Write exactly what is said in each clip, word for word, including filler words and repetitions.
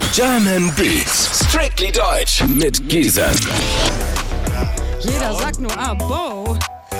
German Beats, strictly deutsch mit Giesen. Jeder sagt nur Abo.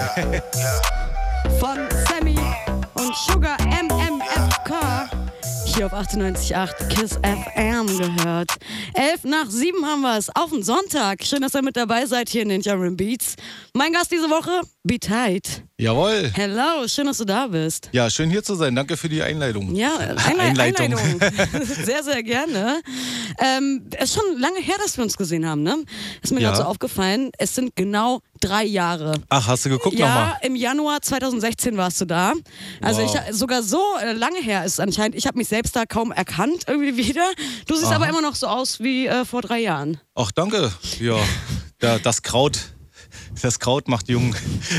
Von Sammy und Sugar M M F K. Hier auf achtundneunzig Komma acht KISS F M gehört. Elf nach sieben haben wir es auf den Sonntag. Schön, dass ihr mit dabei seid hier in den German Beats. Mein Gast diese Woche, B-Tight. Jawohl. Hello, schön, dass du da bist. Ja, schön hier zu sein. Danke für die Einleitung. Ja, Einle- Einleitung. Einleitung. Sehr, sehr gerne. Ähm, es ist schon lange her, dass wir uns gesehen haben, ne? Ist mir Ja. gerade so aufgefallen. Es sind genau drei Jahre. Ach, hast du geguckt Ja, nochmal? im Januar zweitausendsechzehn warst du da. Also Wow. ich sogar so äh, lange her ist es anscheinend. Ich habe mich selbst da kaum erkannt irgendwie wieder. Du siehst Aha. aber immer noch so aus wie äh, vor drei Jahren. Ach, danke. Ja, da, das Kraut, das Kraut macht jung.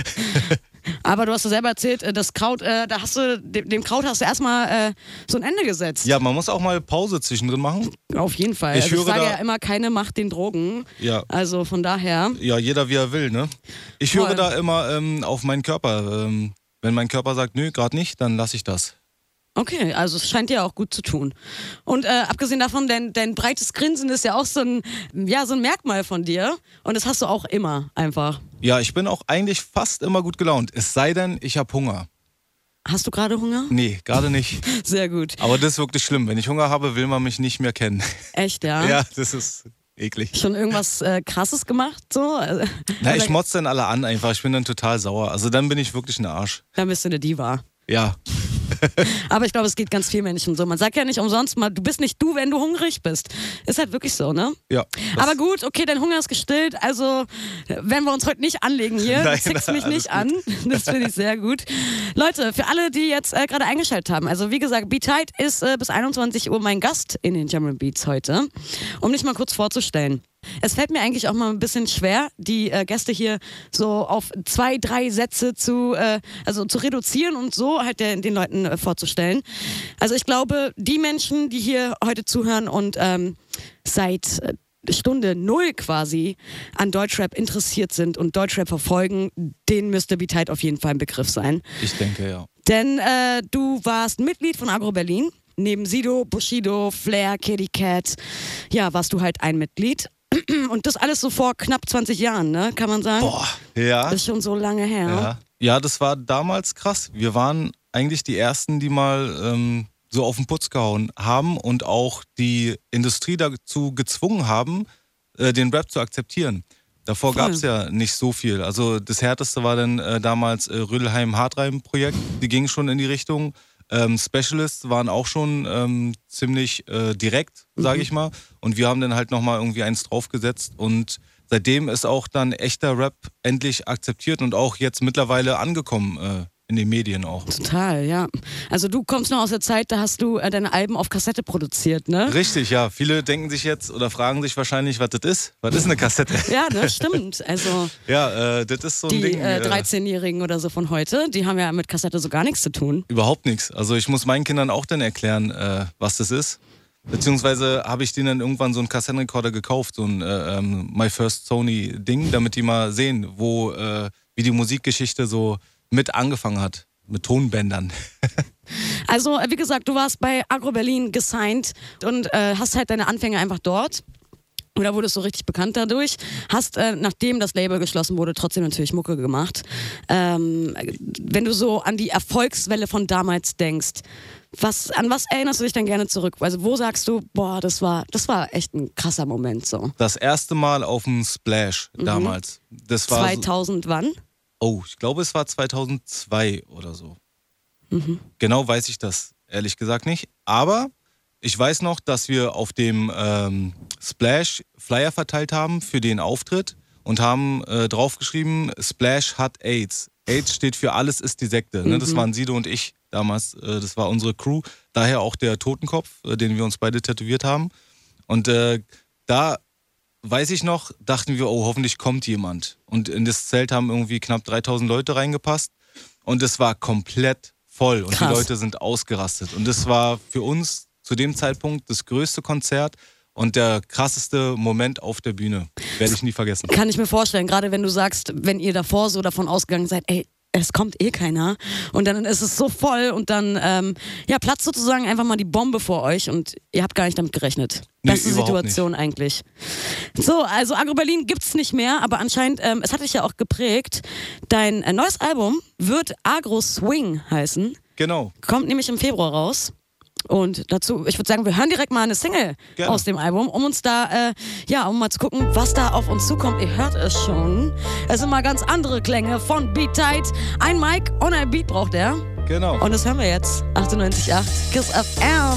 Aber du hast ja selber erzählt, äh, das Kraut, äh, da hast du dem, dem Kraut hast du erstmal äh, so ein Ende gesetzt. Ja, man muss auch mal Pause zwischendrin machen. Auf jeden Fall. Ich also ich höre sage da- ja immer, keine Macht den Drogen. Ja. Also von daher. Ja, jeder wie er will, ne? Ich Voll. höre da immer ähm, auf meinen Körper. Ähm, wenn mein Körper sagt, nö, gerade nicht, dann lasse ich das. Okay, also es scheint dir auch gut zu tun. Und äh, abgesehen davon, dein, dein breites Grinsen ist ja auch so ein, ja, so ein Merkmal von dir. Und das hast du auch immer einfach. Ja, ich bin auch eigentlich fast immer gut gelaunt. Es sei denn, ich habe Hunger. Hast du gerade Hunger? Nee, gerade nicht. Sehr gut. Aber das ist wirklich schlimm. Wenn ich Hunger habe, will man mich nicht mehr kennen. Echt, ja? Ja, das ist eklig. Schon irgendwas äh, Krasses gemacht? So? Also, Na, ich oder- motze dann alle an einfach. Ich bin dann total sauer. Also dann bin ich wirklich ein Arsch. Dann bist du eine Diva. Ja. Aber ich glaube, es geht ganz vielen Menschen so. Man sagt ja nicht umsonst mal, du bist nicht du, wenn du hungrig bist. Ist halt wirklich so, ne? Ja. das- Aber gut, okay, dein Hunger ist gestillt. Also werden wir uns heute nicht anlegen hier. Nein, Zickst mich alles nicht an. Das finde ich sehr gut. Leute, für alle, die jetzt äh, gerade eingeschaltet haben, also wie gesagt, B-Tight ist äh, bis einundzwanzig Uhr mein Gast in den German Beats heute. Um dich mal kurz vorzustellen. Es fällt mir eigentlich auch mal ein bisschen schwer, die äh, Gäste hier so auf zwei, drei Sätze zu, äh, also zu reduzieren und so halt der, den Leuten äh, vorzustellen. Also ich glaube, die Menschen, die hier heute zuhören und ähm, seit äh, Stunde null quasi an Deutschrap interessiert sind und Deutschrap verfolgen, denen müsste B-Tight auf jeden Fall ein Begriff sein. Ich denke, ja. Denn äh, du warst Mitglied von Agro Berlin. Neben Sido, Bushido, Flair, Kitty Cat, ja, warst du halt ein Mitglied. Und das alles so vor knapp zwanzig Jahren, ne? Kann man sagen? Boah. Ja. Das ist schon so lange her. Ja. Ja, das war damals krass. Wir waren eigentlich die Ersten, die mal ähm, so auf den Putz gehauen haben und auch die Industrie dazu gezwungen haben, äh, den Rap zu akzeptieren. Davor Voll. gab es ja nicht so viel. Also das Härteste war dann äh, damals äh, Rödelheim-Hartreim-Projekt. Die gingen schon in die Richtung. Ähm, Specialists waren auch schon ähm, ziemlich äh, direkt, sage Mhm. ich mal. Und wir haben dann halt nochmal irgendwie eins draufgesetzt. Und seitdem ist auch dann echter Rap endlich akzeptiert und auch jetzt mittlerweile angekommen äh, in den Medien auch. Total, ja. Also du kommst noch aus der Zeit, da hast du äh, deine Alben auf Kassette produziert, ne? Richtig, ja. Viele denken sich jetzt oder fragen sich wahrscheinlich, was das ist. Was ist eine Kassette? Ja, das stimmt. Also Ja, äh, das ist so ein die Ding. äh, äh, dreizehnjährigen oder so von heute, die haben ja mit Kassette so gar nichts zu tun. Überhaupt nichts. Also ich muss meinen Kindern auch dann erklären, äh, was das ist. Beziehungsweise habe ich denen dann irgendwann so einen Kassettenrekorder gekauft, so ein äh, ähm, My First Sony Ding, damit die mal sehen, wo äh, wie die Musikgeschichte so mit angefangen hat. Mit Tonbändern. Also, äh, wie gesagt, du warst bei Agro Berlin gesigned und äh, hast halt deine Anfänge einfach dort. Oder wurdest so richtig bekannt dadurch. Hast, äh, nachdem das Label geschlossen wurde, trotzdem natürlich Mucke gemacht. Ähm, wenn du so an die Erfolgswelle von damals denkst, was, an was erinnerst du dich dann gerne zurück? Also wo sagst du, boah, das war, das war echt ein krasser Moment so. Das erste Mal auf dem Splash damals. Das war so, zweitausend wann? oh, ich glaube, es war zweitausendzwei oder so. Genau weiß ich das ehrlich gesagt nicht. Aber ich weiß noch, dass wir auf dem ähm, Splash Flyer verteilt haben für den Auftritt und haben äh, draufgeschrieben, Splash hat AIDS. AIDS steht für alles ist die Sekte. Ne? Das waren Sido und ich damals. Äh, das war unsere Crew. Daher auch der Totenkopf, äh, den wir uns beide tätowiert haben. Und äh, da weiß ich noch, dachten wir, oh, hoffentlich kommt jemand. Und in das Zelt haben irgendwie knapp dreitausend Leute reingepasst. Und es war komplett voll. Und Krass. die Leute sind ausgerastet. Und das war für uns zu dem Zeitpunkt das größte Konzert und der krasseste Moment auf der Bühne. Werde ich nie vergessen. Kann ich mir vorstellen, gerade wenn du sagst, wenn ihr davor so davon ausgegangen seid, ey, es kommt eh keiner und dann ist es so voll und dann ähm, ja, platzt sozusagen einfach mal die Bombe vor euch und ihr habt gar nicht damit gerechnet. Nee, Beste Situation nicht. Eigentlich. So, also Agro Berlin gibt's nicht mehr, aber anscheinend, ähm, es hat dich ja auch geprägt. Dein äh, neues Album wird Agro Swing heißen. Genau. Kommt nämlich im Februar raus. Und dazu, ich würde sagen, wir hören direkt mal eine Single Gerne. aus dem Album, um uns da, äh, ja, um mal zu gucken, was da auf uns zukommt. Ihr hört es schon. Es sind mal ganz andere Klänge von Beat Tight. Ein Mic und ein Beat braucht er. Genau. Und das hören wir jetzt. achtundneunzig Komma acht KISS F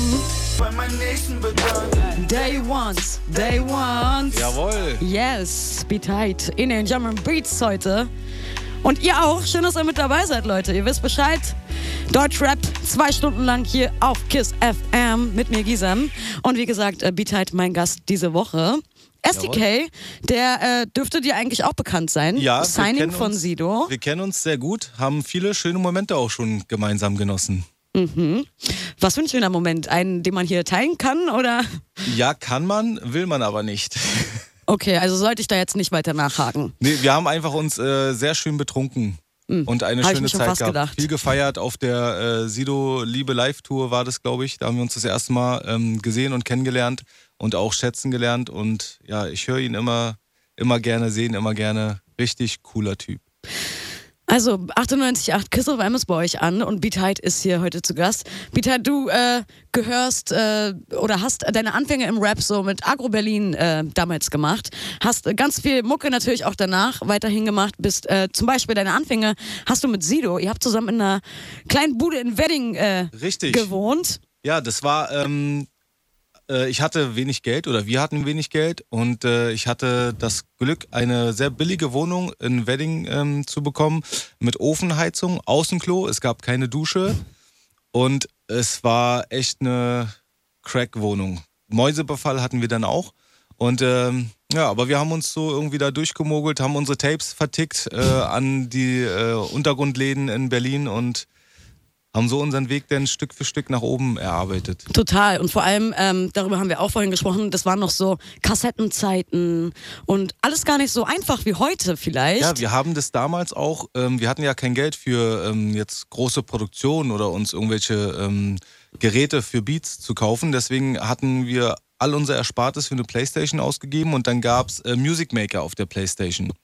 M. Day Ones, Day Ones. Jawohl. Yes, Beat Tight in den German Beats heute. Und ihr auch. Schön, dass ihr mit dabei seid, Leute. Ihr wisst Bescheid. Deutschrap, zwei Stunden lang hier auf KISS F M mit mir, Gisem. Und wie gesagt, äh, Beat Tight, mein Gast diese Woche. S D K, Jawohl. der äh, dürfte dir eigentlich auch bekannt sein. Ja, Signing von uns, Sido. Wir kennen uns sehr gut, haben viele schöne Momente auch schon gemeinsam genossen. Mhm. Was für ein schöner Moment? Einen, den man hier teilen kann, oder? Ja, kann man, will man aber nicht. Okay, also sollte ich da jetzt nicht weiter nachhaken. Nee, wir haben einfach uns äh, sehr schön betrunken mhm. und eine Hab schöne ich mir schon Zeit fast gehabt. gedacht. Viel gefeiert auf der äh, Sido Liebe Live Tour war das, glaube ich. Da haben wir uns das erste Mal ähm, gesehen und kennengelernt und auch schätzen gelernt. Und ja, ich höre ihn immer, immer gerne sehen, immer gerne. Richtig cooler Typ. Also achtundneunzig Komma acht KISS F M ist bei euch an und Beat Tight ist hier heute zu Gast. Beat Tight, du äh, gehörst äh, oder hast deine Anfänge im Rap so mit Agro Berlin äh, damals gemacht. Hast ganz viel Mucke natürlich auch danach weiterhin gemacht. Bist äh, zum Beispiel deine Anfänge hast du mit Sido. Ihr habt zusammen in einer kleinen Bude in Wedding äh, Richtig. gewohnt. Ja, das war... Ähm Ich hatte wenig Geld oder wir hatten wenig Geld und äh, ich hatte das Glück, eine sehr billige Wohnung in Wedding ähm, zu bekommen mit Ofenheizung, Außenklo, es gab keine Dusche und es war echt eine Crack-Wohnung. Mäusebefall hatten wir dann auch und ähm, ja, aber wir haben uns so irgendwie da durchgemogelt, haben unsere Tapes vertickt äh, an die äh, Untergrundläden in Berlin und haben so unseren Weg dann Stück für Stück nach oben erarbeitet. Total. Und vor allem, ähm, darüber haben wir auch vorhin gesprochen, das waren noch so Kassettenzeiten und alles gar nicht so einfach wie heute vielleicht. Ja, wir haben das damals auch, ähm, wir hatten ja kein Geld für ähm, jetzt große Produktionen oder uns irgendwelche ähm, Geräte für Beats zu kaufen. Deswegen hatten wir all unser Erspartes für eine Playstation ausgegeben und dann gab es äh, Music Maker auf der Playstation.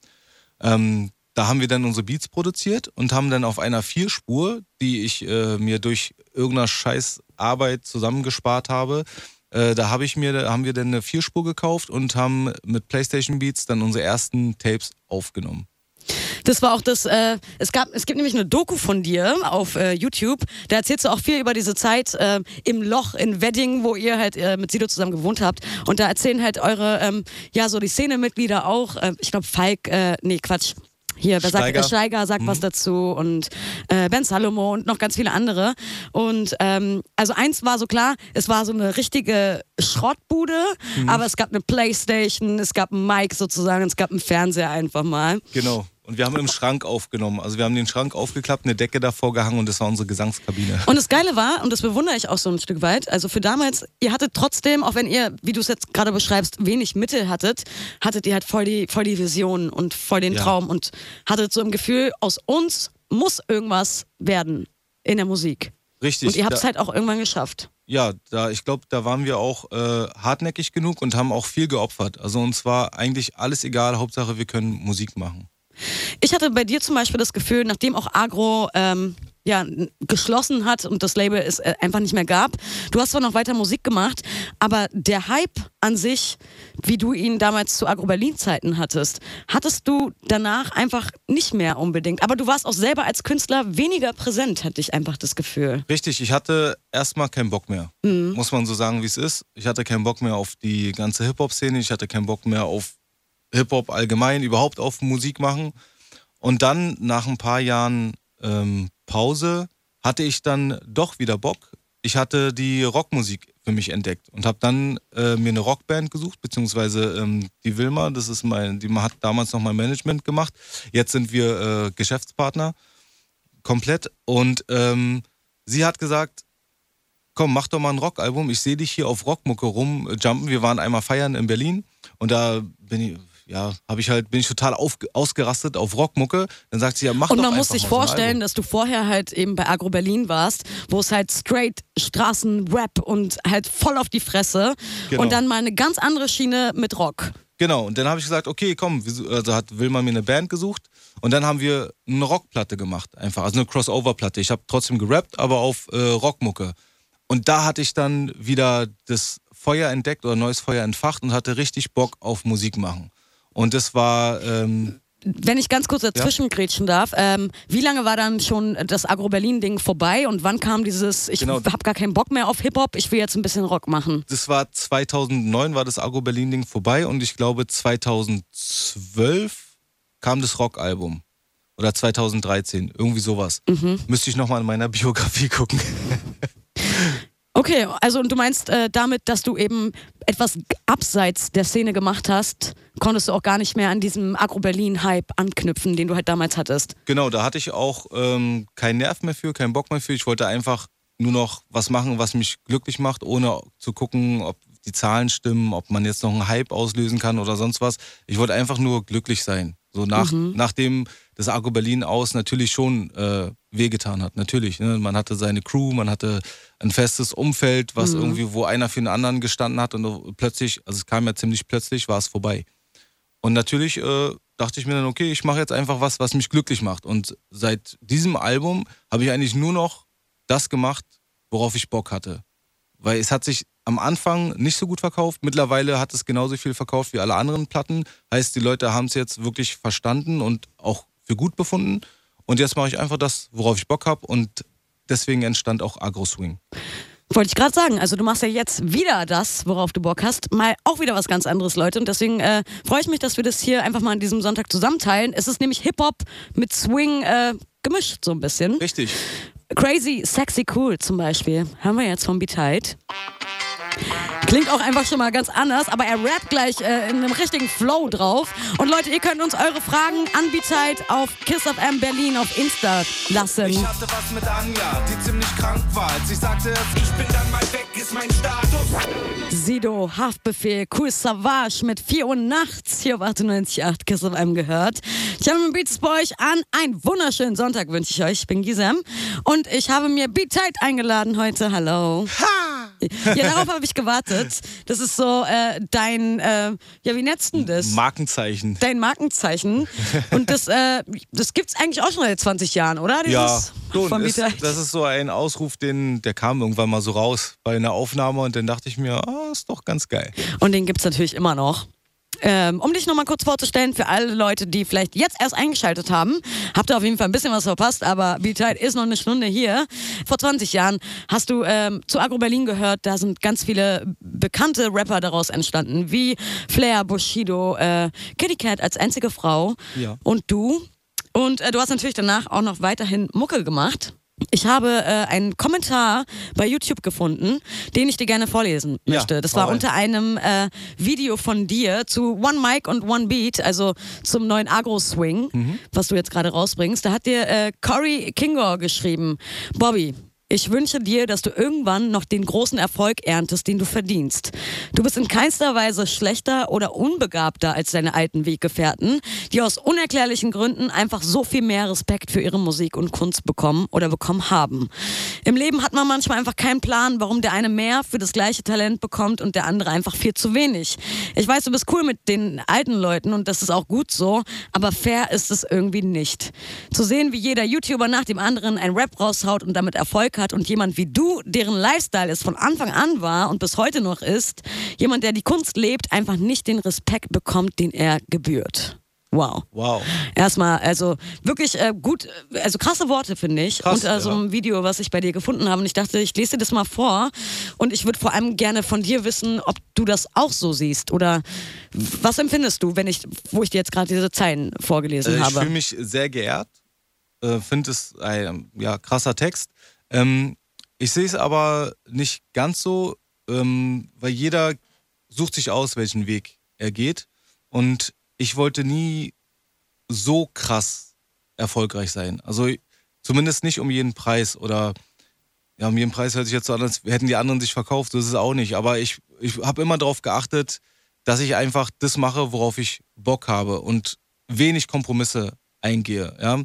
Ähm, Da haben wir dann unsere Beats produziert und haben dann auf einer Vierspur, die ich äh, mir durch irgendeine scheiß Arbeit zusammengespart habe, äh, da hab ich mir, da haben wir dann eine Vierspur gekauft und haben mit PlayStation Beats dann unsere ersten Tapes aufgenommen. Das war auch das, äh, es gab, es gibt nämlich eine Doku von dir auf äh, YouTube, da erzählst du auch viel über diese Zeit äh, im Loch in Wedding, wo ihr halt äh, mit Sido zusammen gewohnt habt und da erzählen halt eure, ähm, ja so die Szenemitglieder auch, äh, ich glaube Falk, äh, nee Quatsch, Hier, wer Steiger. sagt, Steiger sagt mhm. was dazu und äh, Ben Salomo und noch ganz viele andere. Und ähm, also eins war so klar, es war so eine richtige Schrottbude, mhm. aber es gab eine Playstation, es gab einen Mic sozusagen, es gab einen Fernseher einfach mal. Genau. Und wir haben im Schrank aufgenommen. Also wir haben den Schrank aufgeklappt, eine Decke davor gehangen und das war unsere Gesangskabine. Und das Geile war, und das bewundere ich auch so ein Stück weit, also für damals, ihr hattet trotzdem, auch wenn ihr, wie du es jetzt gerade beschreibst, wenig Mittel hattet, hattet ihr halt voll die, voll die Vision und voll den ja. Traum und hattet so im Gefühl, aus uns muss irgendwas werden in der Musik. Richtig. Und ihr habt es da, halt auch irgendwann geschafft. Ja, da, ich glaube, da waren wir auch äh, hartnäckig genug und haben auch viel geopfert. Also uns war eigentlich alles egal, Hauptsache wir können Musik machen. Ich hatte bei dir zum Beispiel das Gefühl, nachdem auch Agro ähm, ja, geschlossen hat und das Label es äh, einfach nicht mehr gab, du hast zwar noch weiter Musik gemacht, aber der Hype an sich, wie du ihn damals zu Agro Berlin Zeiten hattest, hattest du danach einfach nicht mehr unbedingt. Aber du warst auch selber als Künstler weniger präsent, hatte ich einfach das Gefühl. Richtig, ich hatte erstmal keinen Bock mehr. Mhm. Muss man so sagen, wie es ist. Ich hatte keinen Bock mehr auf die ganze Hip-Hop-Szene, ich hatte keinen Bock mehr auf Hip-Hop allgemein, überhaupt auf Musik machen. Und dann nach ein paar Jahren ähm, Pause hatte ich dann doch wieder Bock. Ich hatte die Rockmusik für mich entdeckt und habe dann äh, mir eine Rockband gesucht, beziehungsweise ähm, die Wilma, das ist mein, die hat damals noch mein Management gemacht. Jetzt sind wir äh, Geschäftspartner komplett und ähm, sie hat gesagt, komm, mach doch mal ein Rockalbum, ich sehe dich hier auf Rockmucke rumjumpen. Wir waren einmal feiern in Berlin und da bin ich ja, habe ich halt, bin ich total auf, ausgerastet auf Rockmucke. Dann sagt sie, ja, mach Und doch man einfach muss sich mal so ein vorstellen, Album. dass du vorher halt eben bei Agro Berlin warst, wo es halt straight Straßen, Rap und halt voll auf die Fresse. Genau. Und dann mal eine ganz andere Schiene mit Rock. Genau, und dann habe ich gesagt, okay, komm, wir- also hat Wilma mir eine Band gesucht und dann haben wir eine Rockplatte gemacht, einfach, also eine Crossover-Platte. Ich habe trotzdem gerappt, aber auf äh, Rockmucke. Und da hatte ich dann wieder das Feuer entdeckt oder neues Feuer entfacht und hatte richtig Bock auf Musik machen. Und das war, ähm, Wenn ich ganz kurz dazwischen grätschen darf, ähm, wie lange war dann schon das Agro-Berlin-Ding vorbei und wann kam dieses, ich Genau. habe gar keinen Bock mehr auf Hip-Hop, ich will jetzt ein bisschen Rock machen? das war zweitausendneun war das Agro Berlin-Ding vorbei und ich glaube zweitausendzwölf kam das Rock-Album. Oder zweitausenddreizehn, irgendwie sowas. Mhm. Müsste ich nochmal in meiner Biografie gucken. Okay, also und du meinst äh, damit, dass du eben etwas abseits der Szene gemacht hast, konntest du auch gar nicht mehr an diesem Agro-Berlin-Hype anknüpfen, den du halt damals hattest. Genau, da hatte ich auch ähm, keinen Nerv mehr für, keinen Bock mehr für. Ich wollte einfach nur noch was machen, was mich glücklich macht, ohne zu gucken, ob die Zahlen stimmen, ob man jetzt noch einen Hype auslösen kann oder sonst was. Ich wollte einfach nur glücklich sein. So nach, Mhm. nachdem das Agro Berlin aus natürlich schon äh, wehgetan hat. Natürlich. Ne? Man hatte seine Crew, man hatte ein festes Umfeld, was Mhm. irgendwie, wo einer für den anderen gestanden hat und plötzlich, also es kam ja ziemlich plötzlich, war es vorbei. Und natürlich äh, dachte ich mir dann, okay, ich mache jetzt einfach was, was mich glücklich macht. Und seit diesem Album habe ich eigentlich nur noch das gemacht, worauf ich Bock hatte. Weil es hat sich am Anfang nicht so gut verkauft. Mittlerweile hat es genauso viel verkauft wie alle anderen Platten. Heißt, die Leute haben es jetzt wirklich verstanden und auch für gut befunden. Und jetzt mache ich einfach das, worauf ich Bock habe. Und deswegen entstand auch Agro Swing. Wollte ich gerade sagen, also du machst ja jetzt wieder das, worauf du Bock hast, mal auch wieder was ganz anderes, Leute. Und deswegen äh, freue ich mich, dass wir das hier einfach mal an diesem Sonntag zusammenteilen. Es ist nämlich Hip-Hop mit Swing äh, gemischt so ein bisschen. Richtig. Crazy, Sexy, Cool zum Beispiel. Haben wir jetzt von B-Tight. Klingt auch einfach schon mal ganz anders, aber er rappt gleich äh, in einem richtigen Flow drauf. Und Leute, ihr könnt uns eure Fragen an B-Tight auf Kiss F M Berlin auf Insta lassen. Ich hatte was mit Anja, die ziemlich krank war. Als ich sagte, ich bin dann mal weg, ist mein Status. Sido, Haftbefehl, Cool Savage mit vier Uhr nachts hier auf achtundneunzig Komma acht Kiss F M gehört. German Beats bei euch an. Einen wunderschönen Sonntag wünsche ich euch. Ich bin Gisem und ich habe mir B-Tight eingeladen heute. Hallo. Ja, darauf habe ich gewartet. Das ist so äh, dein, äh, ja, wie nennst du das? Markenzeichen. Dein Markenzeichen. Und das, äh, das gibt es eigentlich auch schon seit zwanzig Jahren, oder? Dieses Ja, schon. von Ist, B-Tight. das ist so ein Ausruf, den, der kam irgendwann mal so raus bei einer Aufnahme und dann dachte ich mir, ah, ist doch ganz geil. Und den gibt es natürlich immer noch. Ähm, um dich nochmal kurz vorzustellen, für alle Leute, die vielleicht jetzt erst eingeschaltet haben, habt ihr auf jeden Fall ein bisschen was verpasst, aber B-Tight ist noch eine Stunde hier. Vor zwanzig Jahren hast du ähm, zu Agro Berlin gehört, da sind ganz viele bekannte Rapper daraus entstanden, wie Flair, Bushido, äh, Kitty Cat als einzige Frau Ja. und du. Und äh, du hast natürlich danach auch noch weiterhin Mucke gemacht. Ich habe äh, einen Kommentar bei YouTube gefunden, den ich dir gerne vorlesen Ja, möchte. Das hau war rein. unter einem äh, Video von dir zu One Mic und One Beat, also zum neuen Agro-Swing, was du jetzt gerade rausbringst. Da hat dir äh, Cory Kingor geschrieben: Bobby, ich wünsche dir, dass du irgendwann noch den großen Erfolg erntest, den du verdienst. Du bist in keinster Weise schlechter oder unbegabter als deine alten Weggefährten, die aus unerklärlichen Gründen einfach so viel mehr Respekt für ihre Musik und Kunst bekommen oder bekommen haben. Im Leben hat man manchmal einfach keinen Plan, warum der eine mehr für das gleiche Talent bekommt und der andere einfach viel zu wenig. Ich weiß, du bist cool mit den alten Leuten und das ist auch gut so, aber fair ist es irgendwie nicht. Zu sehen, wie jeder YouTuber nach dem anderen ein Rap raushaut und damit Erfolg hat und jemand wie du, deren Lifestyle es von Anfang an war und bis heute noch ist, jemand, der die Kunst lebt, einfach nicht den Respekt bekommt, den er gebührt. Wow. Wow. Erstmal, also wirklich äh, gut, also krasse Worte, finde ich. Krass, unter so ja. einem Video, was ich bei dir gefunden habe. Und ich dachte, ich lese dir das mal vor. Und ich würde vor allem gerne von dir wissen, ob du das auch so siehst. Oder was empfindest du, wenn ich, wo ich dir jetzt gerade diese Zeilen vorgelesen Äh, ich habe? fühle mich sehr geehrt. Äh, Finde es ein ja, krasser Text. Ähm, ich sehe es aber nicht ganz so, ähm, weil jeder sucht sich aus, welchen Weg er geht. Und ich wollte nie so krass erfolgreich sein. Also zumindest nicht um jeden Preis oder ja, um jeden Preis hört sich jetzt so an, als hätten die anderen sich verkauft. Das ist es auch nicht. Aber ich, ich habe immer darauf geachtet, dass ich einfach das mache, worauf ich Bock habe und wenig Kompromisse eingehe. Ja.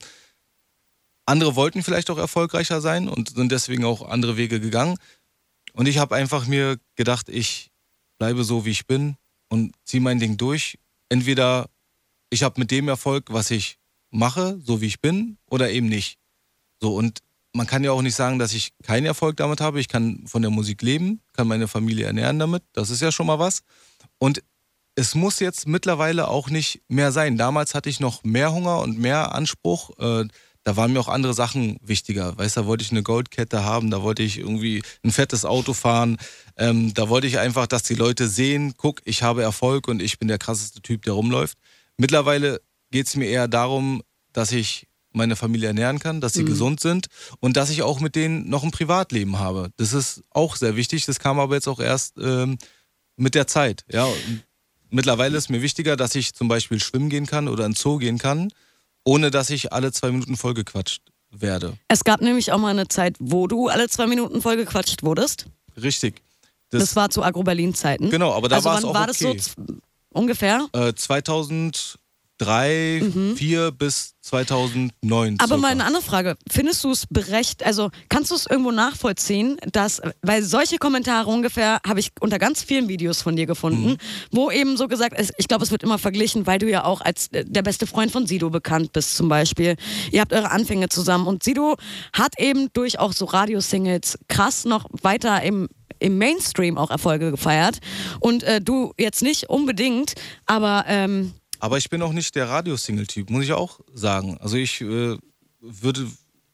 Andere wollten vielleicht auch erfolgreicher sein und sind deswegen auch andere Wege gegangen. Und ich habe einfach mir gedacht, ich bleibe so, wie ich bin und ziehe mein Ding durch. Entweder ich habe mit dem Erfolg, was ich mache, so wie ich bin, oder eben nicht. So, und man kann ja auch nicht sagen, dass ich keinen Erfolg damit habe. Ich kann von der Musik leben, kann meine Familie ernähren damit. Das ist ja schon mal was. Und es muss jetzt mittlerweile auch nicht mehr sein. Damals hatte ich noch mehr Hunger und mehr Anspruch. Äh, da waren mir auch andere Sachen wichtiger. Weißt du, da wollte ich eine Goldkette haben, da wollte ich irgendwie ein fettes Auto fahren. Ähm, da wollte ich einfach, dass die Leute sehen, guck, ich habe Erfolg und ich bin der krasseste Typ, der rumläuft. Mittlerweile geht es mir eher darum, dass ich meine Familie ernähren kann, dass sie mhm. gesund sind und dass ich auch mit denen noch ein Privatleben habe. Das ist auch sehr wichtig. Das kam aber jetzt auch erst ähm, mit der Zeit. Ja. Und mittlerweile ist mir wichtiger, dass ich zum Beispiel schwimmen gehen kann oder in den Zoo gehen kann, ohne dass ich alle zwei Minuten vollgequatscht werde. Es gab nämlich auch mal eine Zeit, wo du alle zwei Minuten vollgequatscht wurdest. Richtig. Das, das war zu Agro-Berlin-Zeiten. Genau, aber da also war es auch war okay. das so ungefähr? Äh, zweitausenddrei, zweitausendvier mhm. bis zweitausendneun. Aber circa. mal eine andere Frage. Findest du es berechtigt, also kannst du es irgendwo nachvollziehen, dass, weil solche Kommentare ungefähr habe ich unter ganz vielen Videos von dir gefunden, mhm. wo eben so gesagt ist, ich glaube, es wird immer verglichen, weil du ja auch als der beste Freund von Sido bekannt bist zum Beispiel. Ihr habt eure Anfänge zusammen und Sido hat eben durch auch so Radiosingles krass noch weiter im im Mainstream auch Erfolge gefeiert und äh, du jetzt nicht unbedingt, aber ähm, Aber ich bin auch nicht der Radiosingle-Typ, muss ich auch sagen. Also ich äh, würde,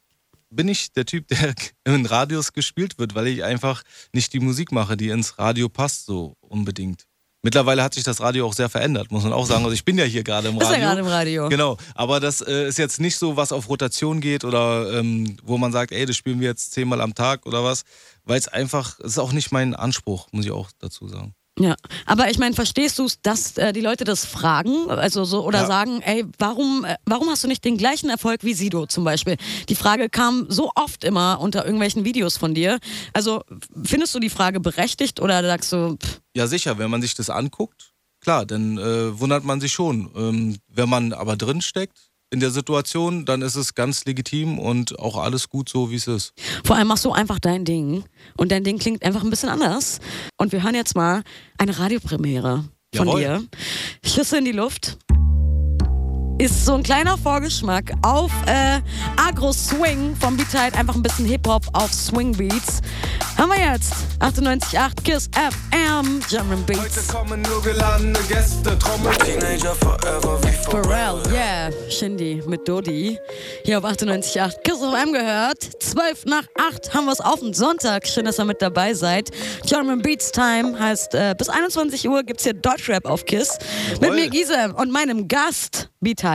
bin ich der Typ, der in Radios gespielt wird, weil ich einfach nicht die Musik mache, die ins Radio passt so unbedingt. Mittlerweile hat sich das Radio auch sehr verändert, muss man auch sagen. Also ich bin ja hier gerade im Radio. Ist ja gerade im Radio. Genau, aber das äh, ist jetzt nicht so, was auf Rotation geht oder ähm, wo man sagt, ey, das spielen wir jetzt zehnmal am Tag oder was, weil es einfach, es ist auch nicht mein Anspruch, muss ich auch dazu sagen. Ja, aber ich meine, verstehst du es, dass äh, die Leute das fragen, also so oder ja. sagen, ey, warum, äh, warum hast du nicht den gleichen Erfolg wie Sido zum Beispiel? Die Frage kam so oft immer unter irgendwelchen Videos von dir. Also findest du die Frage berechtigt oder sagst du? Pff. Ja sicher, wenn man sich das anguckt, klar, dann äh, wundert man sich schon. Ähm, wenn man aber drin steckt in der Situation, dann ist es ganz legitim und auch alles gut so, wie es ist. Vor allem machst du einfach dein Ding und dein Ding klingt einfach ein bisschen anders. Und wir hören jetzt mal eine Radiopremiere von Jawohl. dir. Schüsse in die Luft. Ist so ein kleiner Vorgeschmack auf äh, Agro-Swing vom Beat-Tide, einfach ein bisschen Hip-Hop auf Swing-Beats. Hören wir jetzt achtundneunzig Komma acht KISS F M, German Beats. Heute kommen nur geladene Gäste, Trommel. Teenager forever wie Pharrell, yeah, Shindy mit Dodi. Hier auf achtundneunzig Komma acht KISS F M gehört. zwölf nach acht haben wir es auf den Sonntag. Schön, dass ihr mit dabei seid. German Beats Time heißt, äh, bis einundzwanzig Uhr gibt es hier Deutschrap auf KISS. Jawohl. Mit mir Gisem und meinem Gast, Beat-Tide.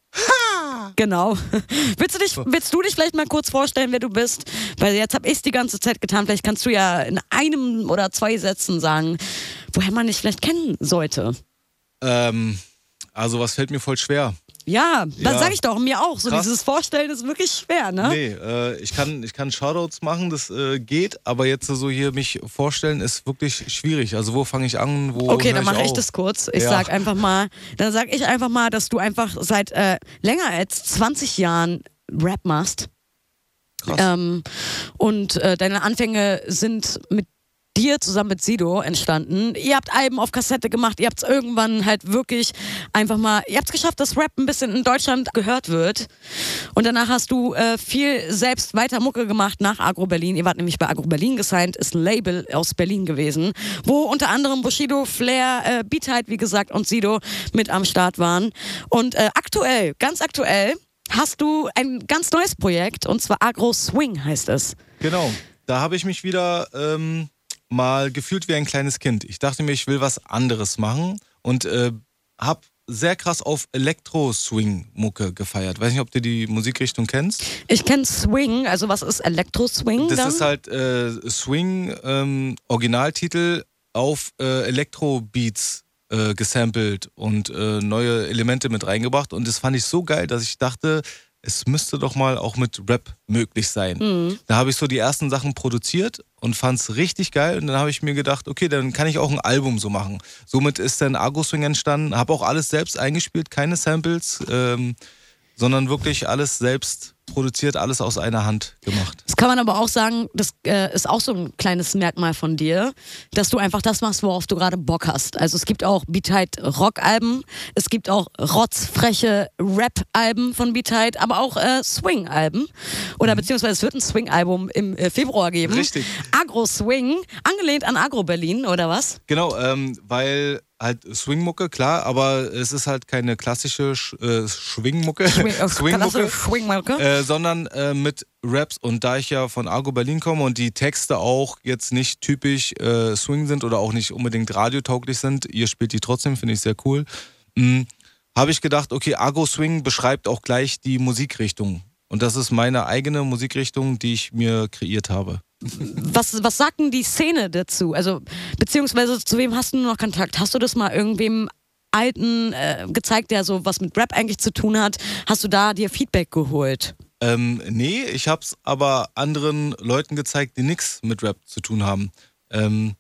Ha! Genau. Willst du, dich, willst du dich vielleicht mal kurz vorstellen, wer du bist? Weil jetzt habe ich es die ganze Zeit getan. Vielleicht kannst du ja in einem oder zwei Sätzen sagen, woher man dich vielleicht kennen sollte. Ähm, also was fällt mir voll schwer? Ja, das Ja. sage ich doch, mir auch. So Krass. dieses Vorstellen ist wirklich schwer, ne? Nee, äh, ich kann, ich kann Shoutouts machen, das äh, geht, aber jetzt so hier mich vorstellen ist wirklich schwierig. Also wo fange ich an, wo Okay, hör dann mache ich auf? das kurz. Ich Ja. sag einfach mal, dann sag ich einfach mal, dass du einfach seit äh, länger als zwanzig Jahren Rap machst. Krass. Ähm, und äh, deine Anfänge sind mit dir zusammen mit Sido entstanden. Ihr habt Alben auf Kassette gemacht, ihr habt es irgendwann halt wirklich einfach mal, ihr habt es geschafft, dass Rap ein bisschen in Deutschland gehört wird. Und danach hast du äh, viel selbst weiter Mucke gemacht nach Agro Berlin. Ihr wart nämlich bei Agro Berlin gesigned, ist ein Label aus Berlin gewesen, wo unter anderem Bushido, Flair, äh, Beat-Tide, wie gesagt, und Sido mit am Start waren. Und äh, aktuell, ganz aktuell, hast du ein ganz neues Projekt, und zwar Agro Swing heißt es. Genau, da habe ich mich wieder ähm, mal gefühlt wie ein kleines Kind. Ich dachte mir, ich will was anderes machen und äh, habe sehr krass auf Elektro-Swing-Mucke gefeiert. Weiß nicht, ob du die Musikrichtung kennst. Ich kenne Swing, also was ist Elektro-Swing Das dann? ist halt äh, Swing, ähm, Originaltitel auf äh, Elektro-Beats äh, gesampelt und äh, neue Elemente mit reingebracht. Und das fand ich so geil, dass ich dachte, es müsste doch mal auch mit Rap möglich sein. Mhm. Da habe ich so die ersten Sachen produziert und fand es richtig geil. Und dann habe ich mir gedacht, okay, dann kann ich auch ein Album so machen. Somit ist dann Agro Swing entstanden. Habe auch alles selbst eingespielt, keine Samples, ähm, sondern wirklich alles selbst produziert, alles aus einer Hand gemacht. Das kann man aber auch sagen, das äh, ist auch so ein kleines Merkmal von dir, dass du einfach das machst, worauf du gerade Bock hast. Also es gibt auch Beat-Tight Rock-Alben, es gibt auch rotzfreche Rap-Alben von Beat-Tight, aber auch äh, Swing-Alben. Oder mhm. beziehungsweise es wird ein Swing-Album im äh, Februar geben. Richtig. Agro-Swing, angelehnt an Agro-Berlin, oder was? Genau, ähm, weil halt Swingmucke, klar, aber es ist halt keine klassische Sch äh, Schwingmucke, Schwing, äh, Swingmucke, Schwingmucke. Äh, sondern äh, mit Raps. Und da ich ja von Agro Berlin komme und die Texte auch jetzt nicht typisch äh, Swing sind oder auch nicht unbedingt radiotauglich sind, ihr spielt die trotzdem, finde ich sehr cool, mhm, habe ich gedacht, okay, Agro Swing beschreibt auch gleich die Musikrichtung. Und das ist meine eigene Musikrichtung, die ich mir kreiert habe. Was, was sagt denn die Szene dazu? Also, beziehungsweise zu wem hast du noch Kontakt? Hast du das mal irgendwem Alten äh, gezeigt, der so was mit Rap eigentlich zu tun hat? Hast du da dir Feedback geholt? Ähm, nee, ich hab's aber anderen Leuten gezeigt, die nichts mit Rap zu tun haben. Ähm,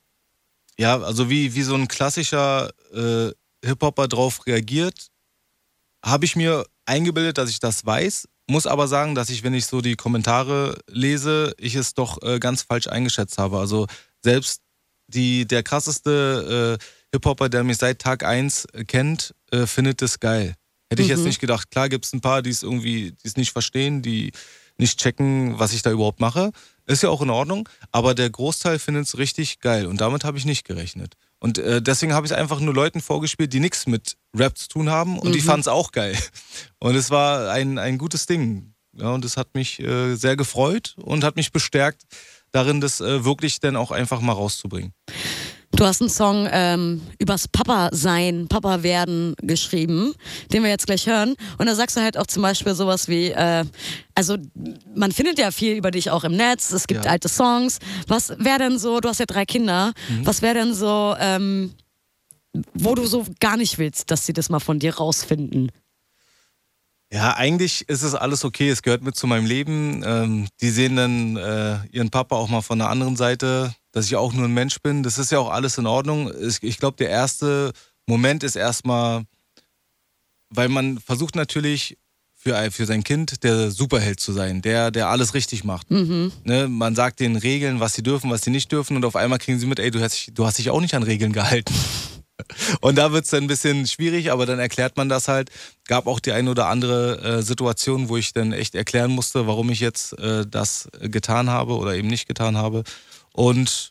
ja, also wie, wie so ein klassischer äh, Hip-Hopper drauf reagiert, habe ich mir eingebildet, dass ich das weiß. Muss aber sagen, dass ich, wenn ich so die Kommentare lese, ich es doch äh, ganz falsch eingeschätzt habe. Also selbst die, der krasseste äh, Hip-Hopper, der mich seit Tag eins kennt, äh, findet es geil. Hätte ich mhm. jetzt nicht gedacht. Klar gibt es ein paar, die es irgendwie, die es nicht verstehen, die nicht checken, was ich da überhaupt mache. Ist ja auch in Ordnung, aber der Großteil findet es richtig geil und damit habe ich nicht gerechnet. Und äh, deswegen habe ich es einfach nur Leuten vorgespielt, die nichts mit Rap zu tun haben und mhm. die fanden es auch geil. Und es war ein, ein gutes Ding. Ja, und es hat mich äh, sehr gefreut und hat mich bestärkt darin, das äh, wirklich dann auch einfach mal rauszubringen. Du hast einen Song ähm, übers Papa-Sein, Papa-Werden geschrieben, den wir jetzt gleich hören. Und da sagst du halt auch zum Beispiel sowas wie, äh, also man findet ja viel über dich auch im Netz, es gibt ja. alte Songs. Was wäre denn so, du hast ja drei Kinder, mhm. was wäre denn so, ähm, wo du so gar nicht willst, dass sie das mal von dir rausfinden? Ja, eigentlich ist es alles okay, es gehört mit zu meinem Leben. Ähm, die sehen dann äh, ihren Papa auch mal von der anderen Seite, dass ich auch nur ein Mensch bin. Das ist ja auch alles in Ordnung. Ich, ich glaube, der erste Moment ist erstmal, weil man versucht natürlich für, für sein Kind der Superheld zu sein, der, der alles richtig macht. Mhm. Ne? Man sagt den Regeln, was sie dürfen, was sie nicht dürfen und auf einmal kriegen sie mit, ey, du hast, du hast dich auch nicht an Regeln gehalten. Und da wird es dann ein bisschen schwierig, aber dann erklärt man das halt. Gab auch die eine oder andere äh, Situation, wo ich dann echt erklären musste, warum ich jetzt äh, das getan habe oder eben nicht getan habe. Und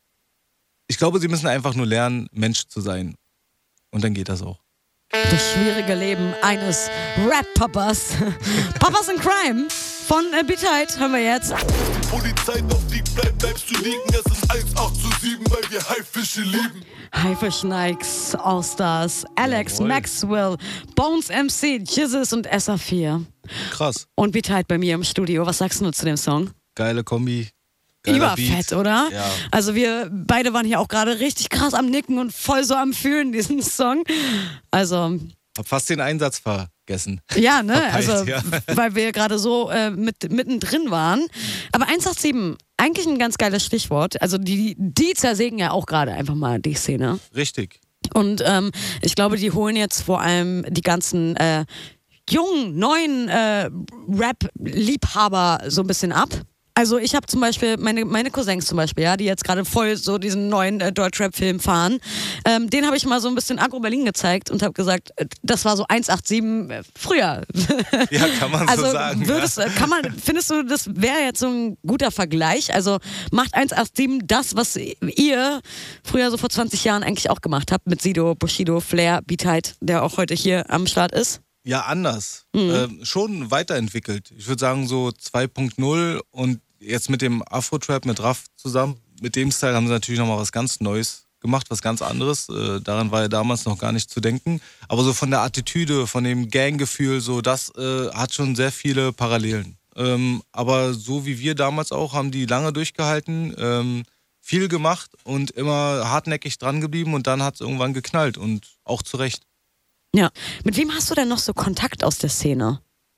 ich glaube, sie müssen einfach nur lernen, Mensch zu sein. Und dann geht das auch. Das schwierige Leben eines Rap-Papas. Papas in Crime von äh, Beat-Tight hören wir jetzt. Polizei auf die bleibt, bleibst du liegen. Es ist eins acht zu sieben, weil wir Haifische lieben. Haifisch Nikes, Allstars, Alex, Jawohl. Maxwell, Bones M C, Jizzes und S A vier. Krass. Und Beat-Tight bei mir im Studio. Was sagst du zu dem Song? Geile Kombi. Überfett, oder? Ja. Also wir beide waren hier auch gerade richtig krass am Nicken und voll so am Fühlen, diesen Song. Also... Hab fast den Einsatz vergessen. Ja, ne? Verpeilt, also, ja. weil wir gerade so äh, mit, mittendrin waren. Aber eins acht sieben, eigentlich ein ganz geiles Stichwort. Also die, die zersägen ja auch gerade einfach mal die Szene. Richtig. Und ähm, ich glaube, die holen jetzt vor allem die ganzen äh, jungen, neuen äh, Rap-Liebhaber so ein bisschen ab. Also ich habe zum Beispiel, meine, meine Cousins zum Beispiel, ja, die jetzt gerade voll so diesen neuen äh, Deutschrap-Film fahren, ähm, den habe ich mal so ein bisschen Agro Berlin gezeigt und habe gesagt, äh, das war so eins acht sieben äh, früher. Ja, kann man also so sagen. Würdest, ja. kann man, findest du, das wäre jetzt so ein guter Vergleich? Also macht eins acht sieben das, was ihr früher so vor zwanzig Jahren eigentlich auch gemacht habt mit Sido, Bushido, Flair, Beat-Tight, der auch heute hier am Start ist? Ja, anders. Mhm. Äh, schon weiterentwickelt. Ich würde sagen so zwei Punkt null und jetzt mit dem Afro-Trap, mit Raff zusammen, mit dem Style haben sie natürlich nochmal was ganz Neues gemacht, was ganz anderes. Äh, daran war ja damals noch gar nicht zu denken. Aber so von der Attitüde, von dem Ganggefühl, so das äh, hat schon sehr viele Parallelen. Ähm, aber so wie wir damals auch, haben die lange durchgehalten, ähm, viel gemacht und immer hartnäckig dran geblieben und dann hat es irgendwann geknallt und auch zu Recht. Ja. Mit wem hast du denn noch so Kontakt aus der Szene?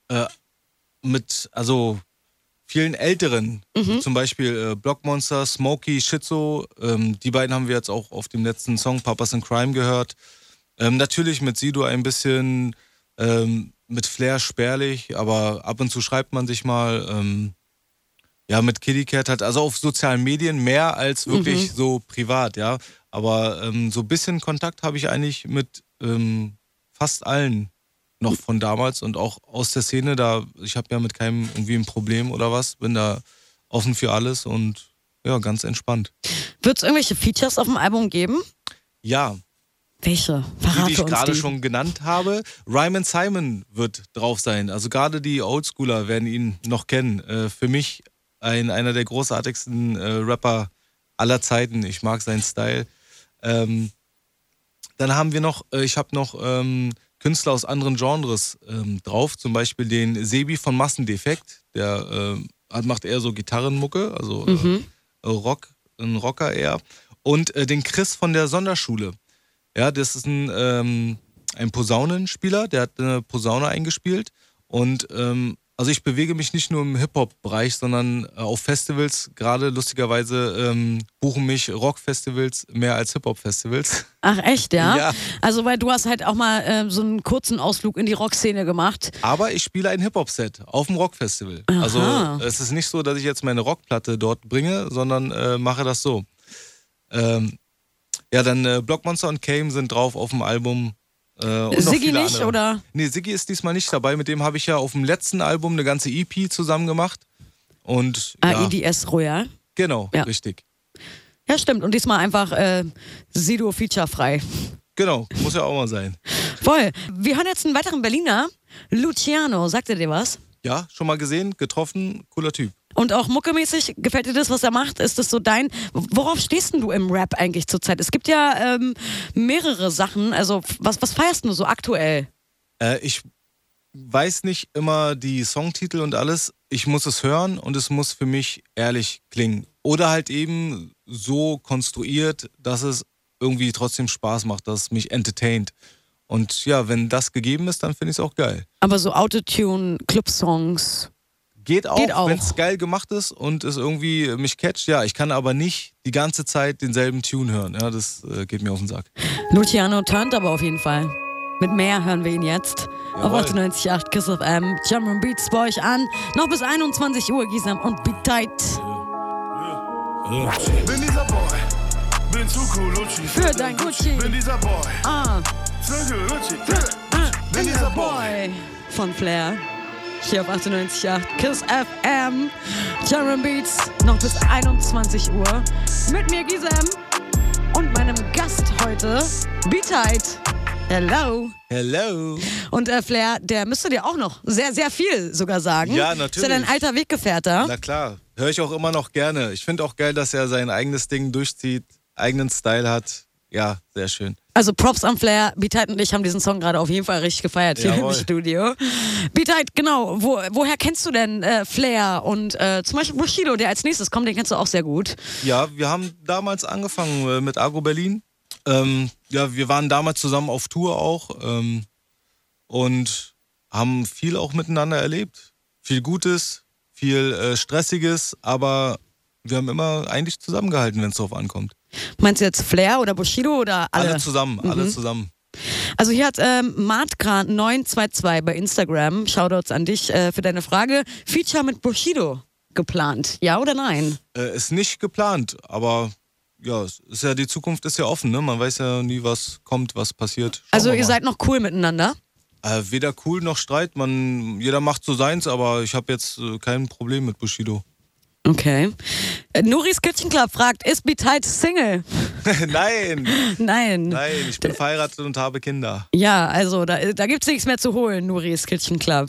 Äh, mit, also vielen Älteren, Mhm. zum Beispiel äh, Blockmonster, Smokey, Schizo, ähm, die beiden haben wir jetzt auch auf dem letzten Song Papas in Crime gehört. Ähm, natürlich mit Sido ein bisschen, ähm, mit Flair spärlich, aber ab und zu schreibt man sich mal, ähm, ja, mit Kitty Cat halt, also auf sozialen Medien mehr als wirklich Mhm. so privat, ja. Aber ähm, so ein bisschen Kontakt habe ich eigentlich mit ähm, fast allen noch von damals und auch aus der Szene. Da, ich habe ja mit keinem irgendwie ein Problem oder was, bin da offen für alles und ja, ganz entspannt. Wird es irgendwelche Features auf dem Album geben? Ja, Welche? die, Verrate die ich uns gerade die. schon genannt habe. Ryman Simon wird drauf sein. Also gerade die Oldschooler werden ihn noch kennen. Äh, für mich ein, einer der großartigsten äh, Rapper aller Zeiten. Ich mag seinen Style. Ähm, dann haben wir noch, äh, ich habe noch ähm, Künstler aus anderen Genres ähm, drauf. Zum Beispiel den Sebi von Massendefekt. Der ähm, hat- macht eher so Gitarrenmucke, also Mhm. äh, Rock, ein Rocker eher. Und äh, den Chris von der Sonderschule. Ja, das ist ein, ähm, ein Posaunenspieler, der hat eine Posaune eingespielt. Und ähm, also ich bewege mich nicht nur im Hip-Hop-Bereich, sondern äh, auf Festivals. Gerade lustigerweise ähm, buchen mich Rock-Festivals mehr als Hip-Hop-Festivals. Ach echt, ja? Ja. Also weil du hast halt auch mal ähm, so einen kurzen Ausflug in die Rockszene gemacht. Aber ich spiele ein Hip-Hop-Set auf dem Rock-Festival. Aha. Also es ist nicht so, dass ich jetzt meine Rockplatte dort bringe, sondern äh, mache das so. Ähm, ja, dann äh, Blockmonster und Kame sind drauf auf dem Album. Äh, und noch Siggi viele nicht, andere. oder? Nee, Siggi ist diesmal nicht dabei. Mit dem habe ich ja auf dem letzten Album eine ganze E P zusammen gemacht. Und Ah, ja, I D S Royal. genau, Ja. richtig. Ja, stimmt. Und diesmal einfach äh, Sido featurefrei. Genau, muss ja auch mal sein. Voll. Wir hören jetzt einen weiteren Berliner. Luciano, sagt er dir was? Ja, schon mal gesehen, getroffen, cooler Typ. Und auch muckemäßig, gefällt dir das, was er macht? Ist das so dein... Worauf stehst denn du im Rap eigentlich zurzeit? Es gibt ja ähm, mehrere Sachen. Also was, was feierst du so aktuell? Äh, ich weiß nicht immer die Songtitel und alles. Ich muss es hören und es muss für mich ehrlich klingen. Oder halt eben so konstruiert, dass es irgendwie trotzdem Spaß macht, dass es mich entertaint. Und ja, wenn das gegeben ist, dann finde ich es auch geil. Aber so Autotune, Clubsongs... Geht auch, Geht auch. wenn es geil gemacht ist und es irgendwie mich catcht. Ja, ich kann aber nicht die ganze Zeit denselben Tune hören. Ja, das äh, geht mir auf den Sack. Luciano turnt aber auf jeden Fall. Mit mehr hören wir ihn jetzt. Auf Jawohl. achtundneunzig Komma acht Kiss F M. Jump and Beats bei euch an. Noch bis einundzwanzig Uhr, Gisam und Beat Tight. Bin dieser Boy, bin zu cool, Lucci. Für dein Gucci. Bin dieser Boy, Ah, zwinkel, Lucci. ah, Bin dieser Boy. von Flair. Hier auf achtundneunzig Komma acht Kiss F M. Jump and Beats. Noch bis einundzwanzig Uhr. Mit mir, Gisam. Und meinem Gast heute, Beat Tight. Hello. Hello. Und äh, Flair, der müsste dir auch noch sehr, sehr viel sogar sagen. Ja, Ist ja natürlich. dein alter Weggefährter. Na klar, höre ich auch immer noch gerne. Ich finde auch geil, dass er sein eigenes Ding durchzieht, eigenen Style hat. Ja, sehr schön. Also Props am Flair. Beat und ich haben diesen Song gerade auf jeden Fall richtig gefeiert hier Jawohl. im Studio. Beat, genau. Wo, woher kennst du denn äh, Flair und äh, zum Beispiel Bushido, der als nächstes kommt, den kennst du auch sehr gut. Ja, wir haben damals angefangen äh, mit Agro Berlin. Ähm, ja, wir waren damals zusammen auf Tour auch ähm, und haben viel auch miteinander erlebt. Viel Gutes, viel äh, Stressiges, aber wir haben immer eigentlich zusammengehalten, wenn es drauf ankommt. Meinst du jetzt Flair oder Bushido oder alle? Alle zusammen, Mhm. alle zusammen. Also hier hat ähm, Martka neun zwei zwei bei Instagram, Shoutouts an dich äh, für deine Frage, Feature mit Bushido geplant, ja oder nein? Äh, ist nicht geplant, aber ja, es ist ja, die Zukunft ist ja offen, ne? Man weiß ja nie, was kommt, was passiert. Schauen Also wir ihr mal. seid noch cool miteinander? Äh, weder cool noch Streit, man, jeder macht so seins, aber ich habe jetzt äh, kein Problem mit Bushido. Okay. Äh, Nuris Kitchen Club fragt, ist Beat Tight Single? Nein, Nein. nein, ich bin verheiratet und habe Kinder. Ja, also da, da gibt es nichts mehr zu holen, Nuris Kitchen Club.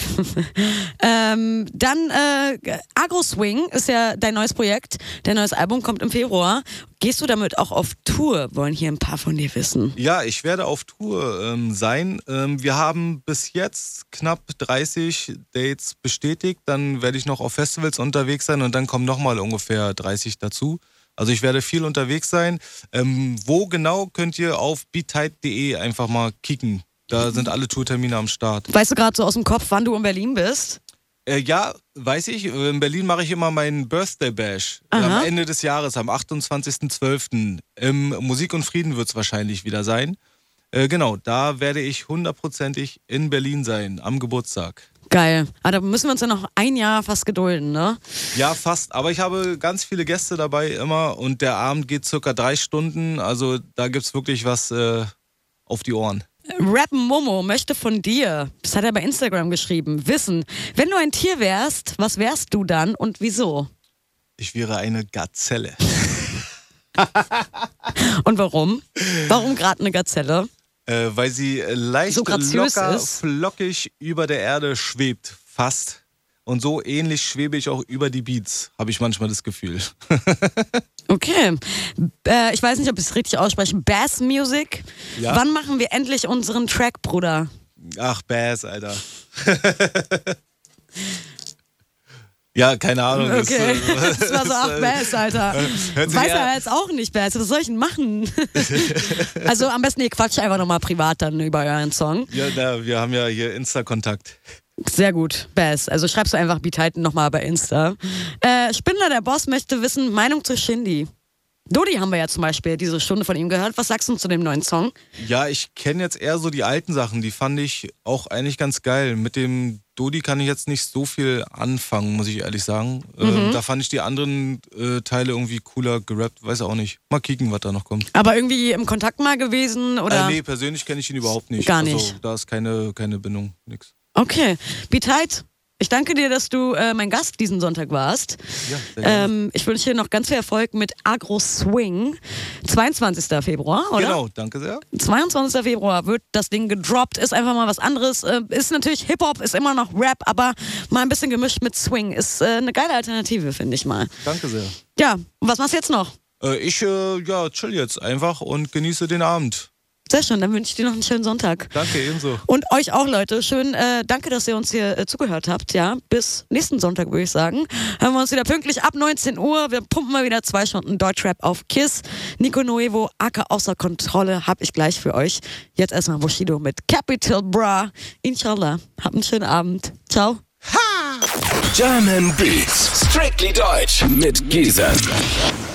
ähm, dann äh, Agro Swing ist ja dein neues Projekt. Dein neues Album kommt im Februar. Gehst du damit auch auf Tour? Wollen hier ein paar von dir wissen. Ja, ich werde auf Tour ähm, sein. Ähm, wir haben bis jetzt knapp dreißig Dates bestätigt. Dann werde ich noch auf Festivals unterwegs sein und dann kommen nochmal ungefähr dreißig dazu. Also ich werde viel unterwegs sein. Ähm, wo genau könnt ihr auf beattight punkt de einfach mal kicken. Da sind alle Tourtermine am Start. Weißt du gerade so aus dem Kopf, wann du in Berlin bist? Äh, ja, weiß ich. In Berlin mache ich immer meinen Birthday Bash. Äh, am Ende des Jahres, am achtundzwanzigsten zwölften Im Musik und Frieden wird es wahrscheinlich wieder sein. Äh, genau, da werde ich hundertprozentig in Berlin sein, am Geburtstag. Geil. Aber da müssen wir uns ja noch ein Jahr fast gedulden, ne? Ja, fast. Aber ich habe ganz viele Gäste dabei immer und der Abend geht circa drei Stunden. Also da gibt es wirklich was äh, auf die Ohren. Rap Momo möchte von dir, das hat er bei Instagram geschrieben, wissen, wenn du ein Tier wärst, was wärst du dann und wieso? Ich wäre eine Gazelle. Und warum? Warum gerade eine Gazelle? Äh, weil sie leicht So graziös locker, ist. flockig über der Erde schwebt, fast. Und so ähnlich schwebe ich auch über die Beats, habe ich manchmal das Gefühl. Okay. Äh, ich weiß nicht, ob ich es richtig ausspreche. Bass Music. Ja. Wann machen wir endlich unseren Track, Bruder? Ach, Bass, Alter. Ja, keine Ahnung. Okay. Das, Das war so, ach, Bass, Alter. hört sich Weiß eher- er jetzt auch nicht, Bass. Was soll ich denn machen? Also am besten, ihr quatscht einfach nochmal privat dann über euren Song. Ja, da, wir haben ja hier Insta-Kontakt. Sehr gut, Bass. Also schreibst du einfach Beat nochmal bei Insta. Äh, Spindler, der Boss, möchte wissen, Meinung zu Shindy. Dodi haben wir ja zum Beispiel diese Stunde von ihm gehört. Was sagst du zu dem neuen Song? Ja, ich kenne jetzt eher so die alten Sachen. Die fand ich auch eigentlich ganz geil. Mit dem Dodi kann ich jetzt nicht so viel anfangen, muss ich ehrlich sagen. Mhm. Ähm, da fand ich die anderen äh, Teile irgendwie cooler gerappt. Weiß auch nicht. Mal kicken, was da noch kommt. Aber irgendwie im Kontakt mal gewesen oder? Äh, nee, persönlich kenne ich ihn überhaupt nicht. Gar Also, nicht. da ist keine, keine Bindung, nix. Okay, Beat, ich danke dir, dass du äh, mein Gast diesen Sonntag warst. Ja, sehr gerne. Ähm, ich wünsche dir noch ganz viel Erfolg mit Agro Swing. zweiundzwanzigsten Februar, oder? Genau, danke sehr. zweiundzwanzigsten Februar wird das Ding gedroppt, ist einfach mal was anderes. Äh, ist natürlich Hip-Hop, ist immer noch Rap, aber mal ein bisschen gemischt mit Swing. Ist äh, eine geile Alternative, finde ich mal. Danke sehr. Ja, und was machst du jetzt noch? Äh, ich äh, ja, chill jetzt einfach und genieße den Abend. Sehr schön, dann wünsche ich dir noch einen schönen Sonntag. Danke, ebenso. Und euch auch, Leute. Schön, äh, danke, dass ihr uns hier äh, zugehört habt. Ja, bis nächsten Sonntag, würde ich sagen. Hören wir uns wieder pünktlich ab neunzehn Uhr. Wir pumpen mal wieder zwei Stunden Deutschrap auf KISS. Nico Nuevo, Aka außer Kontrolle, hab ich gleich für euch. Jetzt erstmal Bushido mit Capital Bra. Inshallah. Habt einen schönen Abend. Ciao. German Beats, strictly deutsch mit Giesen.